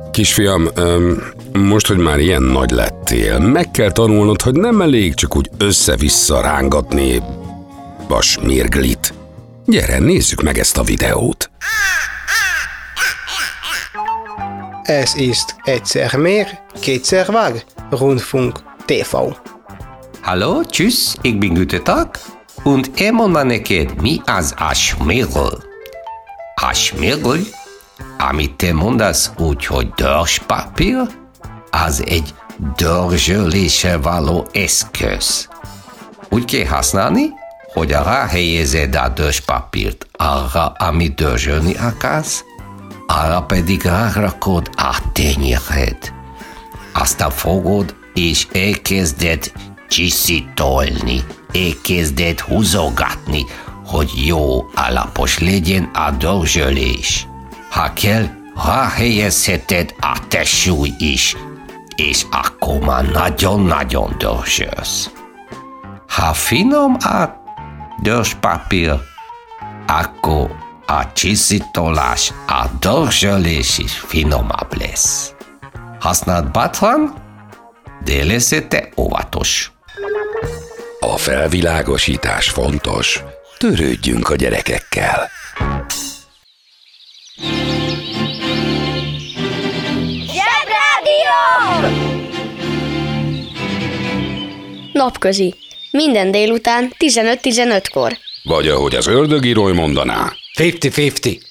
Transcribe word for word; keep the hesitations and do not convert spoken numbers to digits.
Kisfiam, most, hogy már ilyen nagy lettél, meg kell tanulnod, hogy nem elég csak úgy össze-vissza rángatni a smirglit. Gyere, nézzük meg ezt a videót. Ez ist egyszer meer, kétszer vág, Rundfunk té vé. Hallo, tschüss, ik ben Gütetak, und én mondom neked, mi az a smirgl. A smirgl, amit te mondasz úgy, hogy dörspapír, az egy dörzsöléssel való eszköz. Úgy kell használni, hogy ráhelyezed a dörspapírt arra, amit dörzsölni akarsz, arra pedig rárakod a tenyéred. Aztán fogod, és elkezded csiszítolni, elkezded húzogatni, hogy jó alapos legyen a dörzsölés. Ha kell, ráhelyezheted a testsúly is, és akkor már nagyon-nagyon dörzsölsz. Ha finom a dörspapír, akkor a csiszítolás, a dörzsölés is finomabb lesz. Használd bátran, de leszel te óvatos. A felvilágosítás fontos. Törődjünk a gyerekekkel. Zsebrádió! Napközi. Minden délután tizenöt tizenötkor. Vagy ahogy az ördögíróly mondaná. ötven ötven.